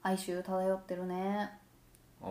哀愁漂ってるね。 ああ、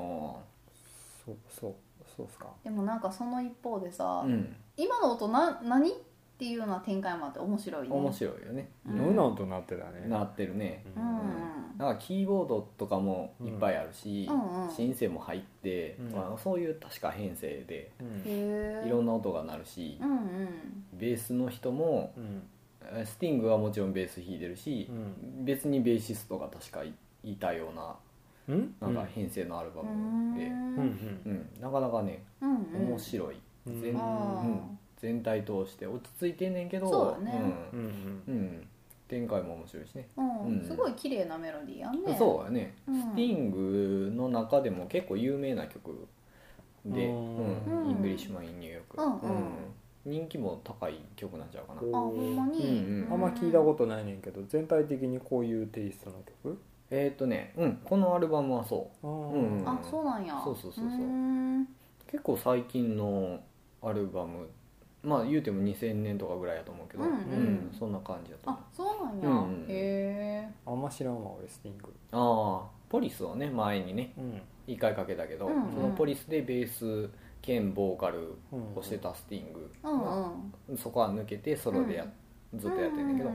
そうっすか。 でもなんかその一方でさ、 うん、 今の音何っていうような展開もあって面白いね。 面白いよね。 いろんな音鳴ってたね。 なってるね。 うんうんなんかキーボードとかもいっぱいあるし、 うんうんシンセも入って、 うんそういう確か編成でうんへえ。 いろんな音が鳴るし、 うんうんベースの人もうんスティングはもちろんベース弾いてるし、 うん別にベーシストが確かいたようなうんなんか編成のアルバうムで、 んうんなかなかねうんうん面白い、 うん全全体通して落ち着いてんねんけど、 そうだねうん展開も面白いしね、 うんすごい綺麗なメロディーやんね。 そうやね、 うんスティングの中でも結構有名な曲で、 うんイングリッシュマン・イン・ニューヨーク、 うん人気も高い曲なんちゃうかな。 あ、ほんまに、 うんあんま聞いたことないねんけど、全体的にこういうテイストの曲。 このアルバムはそううんあ、そうなんや。 そうそうん結構最近のアルバム、まあ言うても2000年とかぐらいやと思うけど、そんな感じだと思あ、 う。 そうなんや、 うんへえ。 あんま知らんわ俺スティング。 ああ、ポリスをね前にねうん 1回かけたけど、 うんうんそのポリスでベース兼ボーカルをしてたスティング、 うんうんそこは抜けてソロでずっとやってんだけど、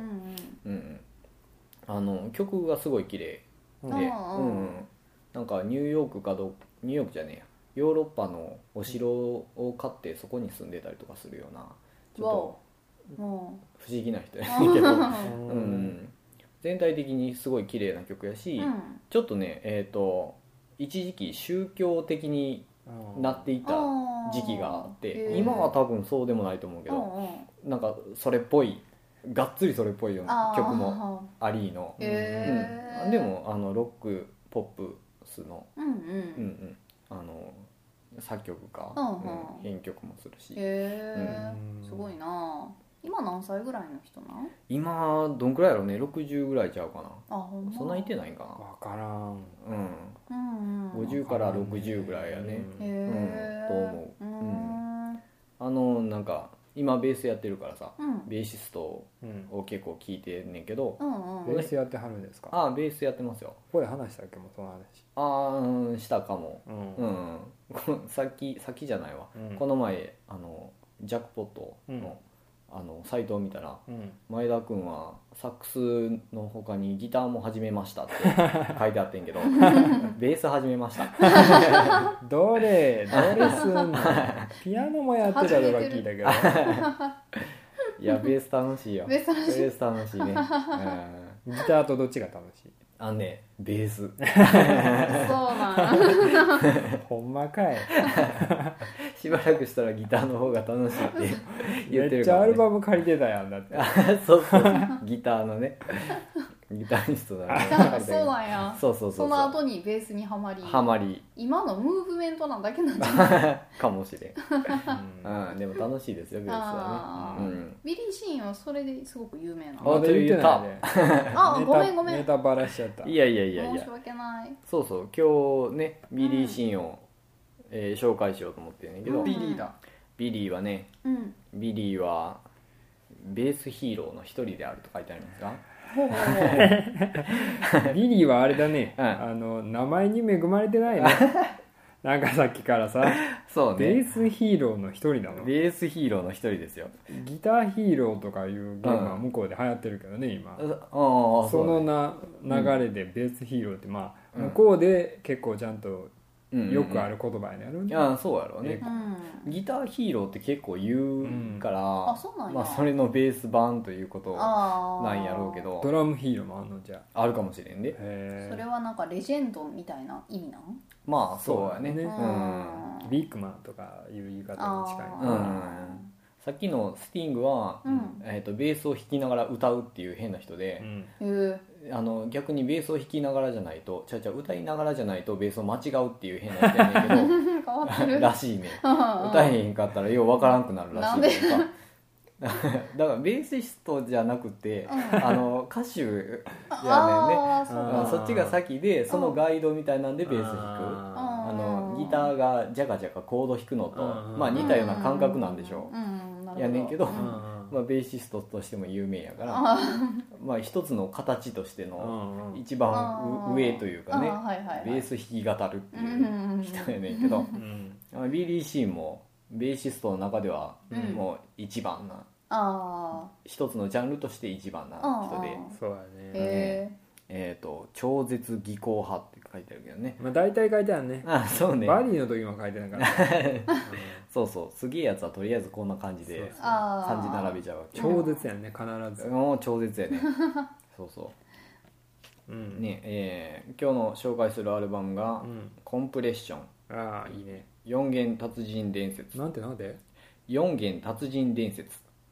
曲がすごい綺麗で、なんかニューヨークニューヨークじゃねえや、ヨーロッパのお城を買ってそこに住んでたりとかするようなちょっとも不思議な人やねんけど、 うん全体的にすごい綺麗な曲やし、ちょっとね一時期宗教的になっていた時期があって今は多分そうでもないと思うけど、なんかそれっぽいがっつりそれっぽいような曲もありの、でもロックポップスの、作曲家、編曲もするし、 へえ、すごいな。今何歳ぐらいの人なん？ 今どんくらいやろうね、60ぐらいちゃうかな。 あ、ほんま。 そんないてないんかな。 わからん。 50から60ぐらいやね、と思う。なんか今ベースやってるからさ、ベーシストを結構聞いてんねんけど、 ベースやってはるんですか？ ああベースやってますよ。 ここで話したっけもその話。 ああしたかも。さっきじゃないわ、この前ジャックポットのサイトを見たら、前田君はサックスの他にギターも始めましたって書いてあってんけどベース始めましたどれすんのピアノもやってたとか聞いたけどいやベース楽しいよ。 ベース楽しいギギターとどっちが楽しい？ ベースそうなんほんまかいしばらくしたらギターの方が楽しいって言ってめっるから、ね、 ちゃアルバム借りてたやんだってそうギターのねギタリストだねそうなんや。 そうその後にベースにはまり今のムーブメントなんだけなんじゃないかもしれん、でも楽しいですよベースはね、 ビリー・シーンはそれですごく有名なあの。 言ってないねあ、ごめんネタバラしちゃった。 いや申し訳ない。 そう今日ねビリー・シーンを、紹介しようと思ってるんだけど、 ビリーだ。 ビリーはね、ビリーはベースヒーローの一人であると書いてありますがビリーはあれだね、名前に恵まれてないねなんかさっきからさそうね、 ベースヒーローの一人なの？ ベースヒーローの一人ですよ。 ギターヒーローとかいうゲームは向こうで流行ってるけどね今。 その流れでベースヒーローって向こうで結構ちゃんとよくある言葉になるんだ。そうやろうね。ギターヒーローって結構言うから、それのベース版ということなんやろうけど、 ドラムヒーローもあるの？じゃあるかもしれんで。 それはなんかレジェンドみたいな意味なの？ まあそうやね。 ビッグマンとかいう言い方に近い。 さっきのスティングは、ベースを弾きながら歌うっていう変な人で、逆にベースを弾きながらじゃないと歌いながらじゃないとベースを間違うっていう変な人やねんけど変わってるらしいね。歌えへんかったらようわからんくなるらしいねんかだからベーシストじゃなくて、歌手やねんね。そっちが先でそのガイドみたいなんでベース弾く、ギターがジャカジャカコード弾くのと、似たような感覚なんでしょう、やねんけど、 まあ、ベーシストとしても有名やからまあ一つの形としての一番上というかね、ベース弾き語るっていう人やねんけど、ビリー・シーンもベーシストの中ではもう一番な、一つのジャンルとして一番な人で、 そうだね、 超絶技巧派って書いてあるけどね、 まあ、大体書いてあるね。 そうね、 バディの時も書いてなかったそうそう、すげえやつはとりあえずこんな感じで漢字並べちゃうわけ。 超絶やね、必ず。 もう超絶やねそうそう、ね、今日の紹介するアルバムが、コンプレッション。 ああ、いいね。 4弦達人伝説。 なんてなんで 4弦達人伝説。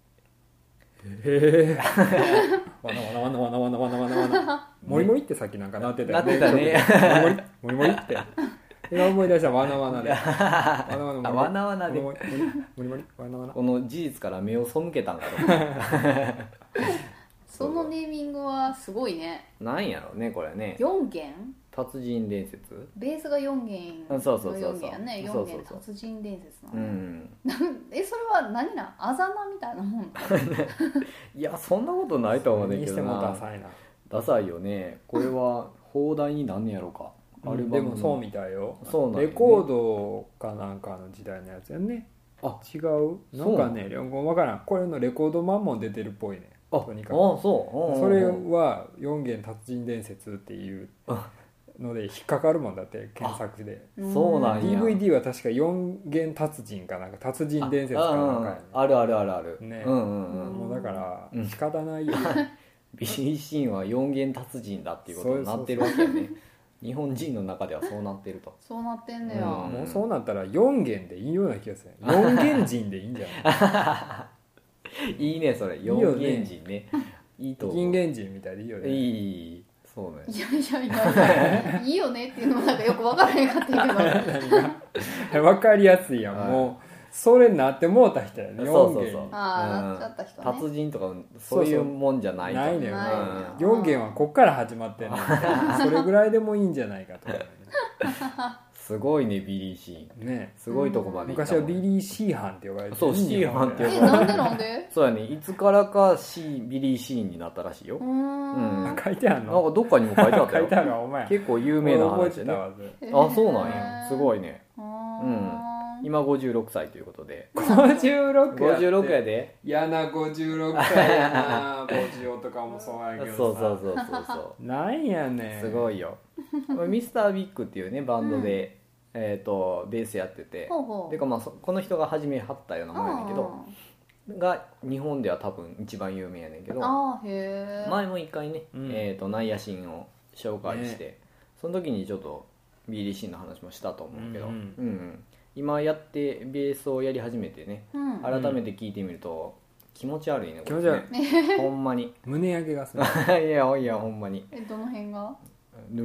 へえわなわなわなわなわなわなわなわなモリモリってさっきなんかなってたよね。 なってたねモリモリって今思い出した。わなわなでわなわなでモリモリわなわな。 この事実から目を背けたんかと思うそのネーミングはすごいね。 なんやろうねこれね。 4弦達人伝説。 ベースが4弦の4弦やね。4弦達人伝説なの。それは何な、あざなみたいなもんいやそんなことないと思うんだけどな。 ダサいな。 ダサいよね。これは放題になんねやろか。 でもそうみたいよ。 そうなん、ね、 レコードかなんかの時代のやつやね。あ、違うなんかね、分からん。これのレコード版も出てるっぽいね。とにかくそれは4弦達人伝説っていうので引っかかるもんだって、検索で。 そうなんや。 DVD は確か4弦達人かなんか達人伝説かなんかやね。 あるあるあるあるね。もうだから仕方ないよ。 ビリー・シーンは4弦達人だっていうことになってるわけやね。日本人の中ではそうなってると。 そうなってんねや。 もうそうなったら4弦でいいような気がする。4弦人でいいんじゃないいいねそれ。4弦人ね。いいと思う。 金弦人みたいでいいよね。 いい。そうね。 いやいいよねっていうのもなんかよく分からへんかったけど分かりやすいやん、もうそれになってもうた人やね。 そうなっちゃった人ね。 達人とかそういうもんじゃないと。 ないねん。4弦はこっから始まってんねん。それぐらいでもいいんじゃないかと。 すごいねビリー・シーンね。すごいとこまで昔はビリー・シーハンって呼ばれてる。 そうシーハンって呼ばれてる。 なんでそうやね。いつからかビリー・シーンになったらしいよ。 書いてあるの。 なんかどっかにも書いてあったよ。 書いてあるわお前。 結構有名な話でね。あ、そうなんや。すごいね。今56歳ということで。56やで。 嫌な56歳やな。ボジオとかもそうやけどさ。 そうなんやねん。 すごいよ。ミスター・ビッグっていうねバンドで、ベースやってて、でかまあこの人が始めはったようなもんやねんけど、が日本では多分一番有名やねんけど、前も一回ね、ナイアシンを紹介して、その時にちょっとビリー・シーンの話もしたと思うけど、今やってベースをやり始めてね、改めて聞いてみると気持ち悪いね。 気持ち悪い。 ほんまに胸焼けがする。 いやほんまに。 どの辺が？ いや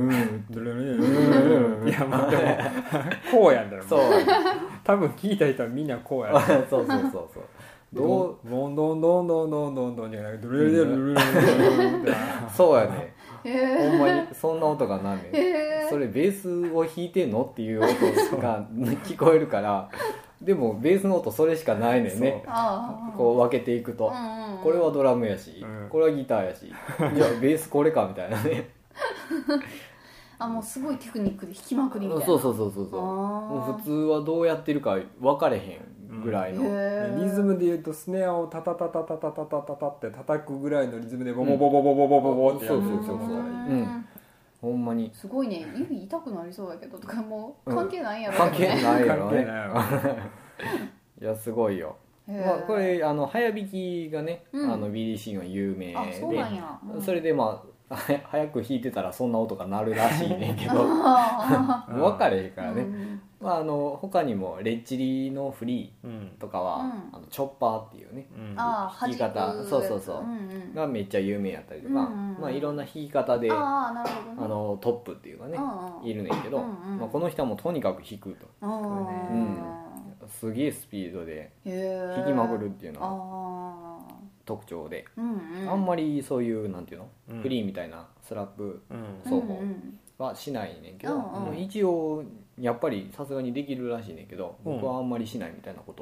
まあでもこうやんだろ。そう。多分聞いた人はみんなこうやん。 そうどんどんじゃなくてドルルルルルルそうやね。ほんまにそんな音がなんねん。それベースを弾いてんのっていう音が聞こえるから。でもベースの音それしかないねんね。こう分けていくと、これはドラムやし、これはギターやし、じゃあベースこれかみたいなね。 もうすごいテクニックで弾きまくりみたいな。 そうもう普通はどうやってるか分かれへんぐらいの、 リズムでいうとスネアをタタタタタタタタタタって叩くぐらいのリズムでボボボボボボボボボってやる。 ほんまにすごいね。指痛くなりそうだけどとかもう関係ないんやろ。 関係ないやろね。いやすごいよ。これ早弾きがね、ビリー・シーンは有名で、それでまあ早く弾いてたらそんな音が鳴るらしいねんけど分かれへんからね。他にもレッチリのフリーとかは、チョッパーっていうね、弾き方、がめっちゃ有名やったりとか、まあいろんな弾き方でトップっていうかねいるねんけど、この人はもうとにかく弾くと、すげえスピードで弾きまくるっていうのは特徴で、あんまりそういうなんていうの、フリーみたいなスラップ奏法はしないねんけど、一応やっぱりさすがにできるらしいねんけど、僕はあんまりしないみたいなことを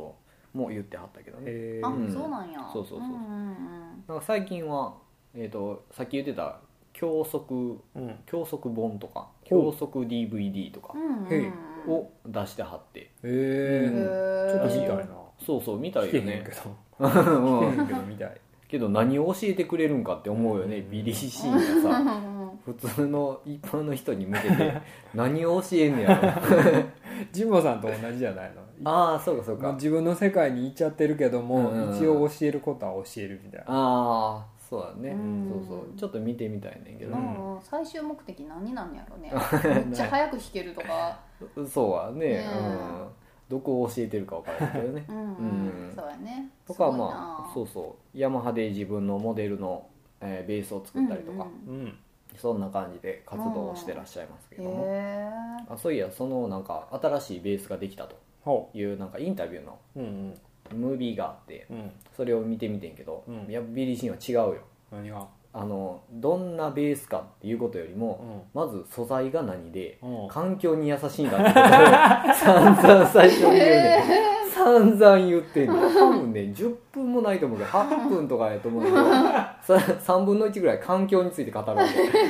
も言ってはったけどね。 そうなんや。 そうそうそう。なんか最近はさっき言ってた教則本とか教則 DVD とかを出してはって、 ちょっと見たいな。 そうそう見たいよね。 見たいけど何を教えてくれるんかって思うよね。ビリー・シーンがさ普通の一般の人に向けて何を教えんねやろ。 ジモさんと同じじゃないの。 ああそうかそうか。 自分の世界に行っちゃってるけども、一応教えることは教えるみたいな。 ああそうだね。そうそうちょっと見てみたいねんけど、 最終目的何なんやろね。めっちゃ早く弾けるとか。 そうはね。どこを教えてるか分からないけどね。 そうやね。 とかまあそうそうヤマハで自分のモデルの、ベースを作ったりとか、そんな感じで活動をしてらっしゃいますけども、そういやそのなんか新しいベースができたというなんかインタビューのムービーがあって、それを見てみてんけど、やっぱビリー・シーンは違うよ。 何がどんなベースかっていうことよりも、まず素材が何で、環境に優しいんだってことを散々最初に言うねん。散々言ってんねん。多分ね10分もないと思うけど8分とかやと思うけど3分の1ぐらい環境について語るわ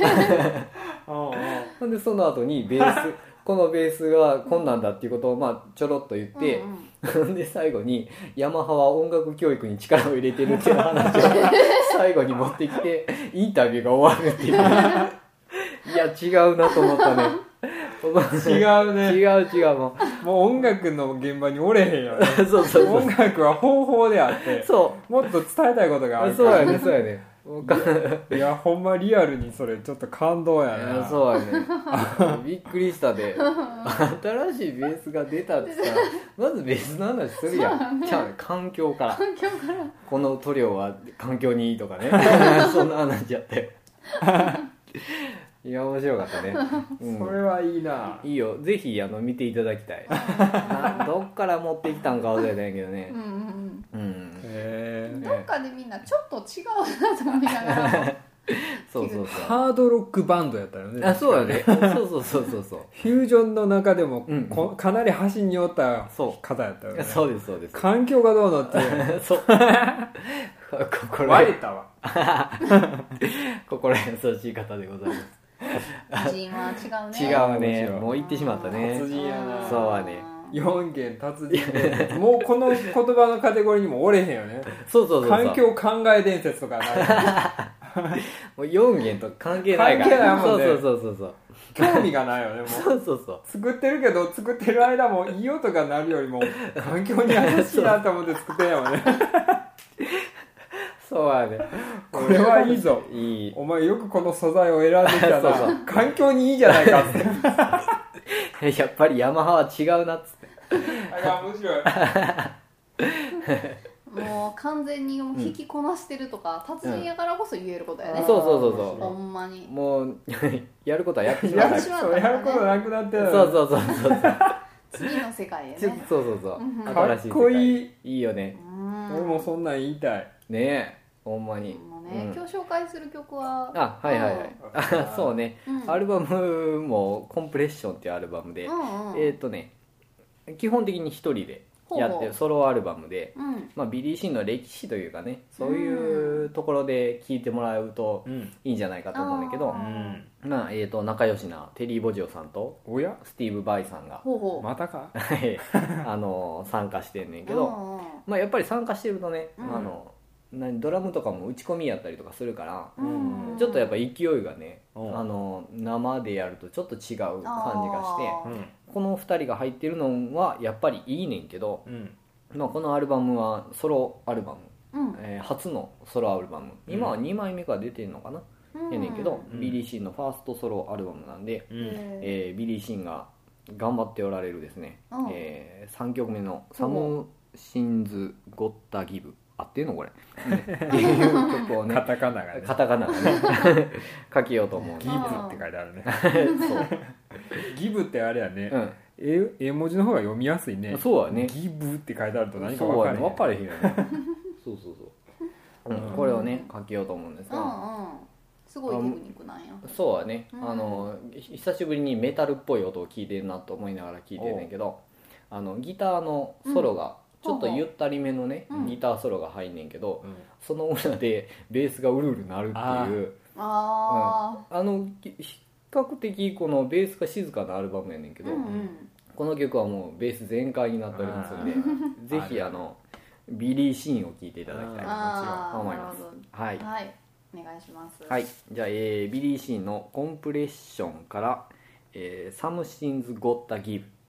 けでその後にこのベースがこんなんだっていうことをまあちょろっと言って、で最後にヤマハは音楽教育に力を入れてるっていう話を最後に持ってきてインタビューが終わるっていういや違うなと思ったね。 違うね。 違うもう音楽の現場におれへんよね。 そう音楽は方法であってもっと伝えたいことがあるから。 そうやねいやほんまリアルにそれちょっと感動やな。 そうやねびっくりしたで新しいベースが出たってさまずベースの話するやん。じゃあ環境からこの塗料は環境にいいとかねそんな話やったよいや面白かったね、 それはいいな。 いいよぜひ見ていただきたいどっから持ってきたんか忘れたんやけどね。 どっかでみんなちょっと違うなと思いながらそうハードロックバンドやったよね。 そうやね。そうフュージョンの中でも、かなり端に寄った方やったよね。 そうです環境がどうのっていうそう割れたわ心優しい方でございます。 達人は違うね。 もう言ってしまったね。 達人やな。 そうはね。 4弦達人でもうこの言葉のカテゴリーにもおれへんよね。 そう環境考え伝説とかないもう4弦と関係ないから。 関係ないもんね。 そう興味がないよね。もうそう作ってるけど作ってる間もいい音が鳴るよりも環境に優しいなと思って作ってんやもんねそうやね。 これはいいぞ。 いい。 お前よくこの素材を選んできたな。環境にいいじゃないかってやっぱりヤマハは違うなっつって面白いもう完全に弾きこなしてるとか、達人やからこそ言えることやね。 そうほんまにもうやることはやってしまった。 やることなくなってる。 そう次の世界へね。 そうかっこいい。 いいよね。 俺もそんなん言いたいねえほんまに。 今日紹介する曲ははいそうね、アルバムもコンプレッションっていうアルバムで、基本的に一人でやってるソロアルバムで、ビリー・シーンの歴史というかね、そういうところで聴いてもらうといいんじゃないかと思うんだけど、仲良しなテリー・ボジョさんとスティーブ・バイさんがまたか参加してんねんけど、やっぱり参加してるとね、ドラムとかも打ち込みやったりとかするから、ちょっとやっぱ勢いがね、生でやるとちょっと違う感じがして、この2人が入ってるのはやっぱりいいねんけど、このアルバムはソロアルバム、初のソロアルバム、今は2枚目から出てんのかな、やねんけど、ビリー・シーンのファーストソロアルバムなんで、ビリー・シーンが頑張っておられるですね、3曲目の「サム・シンズ・ゴッタ・ギブ」合ってんのこれっていう曲をね、 カタカナがね書きようと思う。 ギブって書いてあるねギブってあれやね、絵文字の方が読みやすいね。 そうやね。 ギブって書いてあると何か分かれへんよねそうこれをね書きようと思うんですが、 すごいテクニックなんや。 そうやね、久しぶりにメタルっぽい音を聞いてるなと思いながら聞いてるんだけど、ギターのソロがちょっとゆったりめのねギターソロが入んねんけど、その裏でベースがうるうる鳴るっていう、比較的このベースが静かなアルバムやねんけど、この曲はもうベース全開になっておりますので、ぜひビリー・シーンを聴いていただきたいと思います。はい、 お願いします。 はい、じゃあ、ビリー・シーンのコンプレッションから、Something's Gotta Give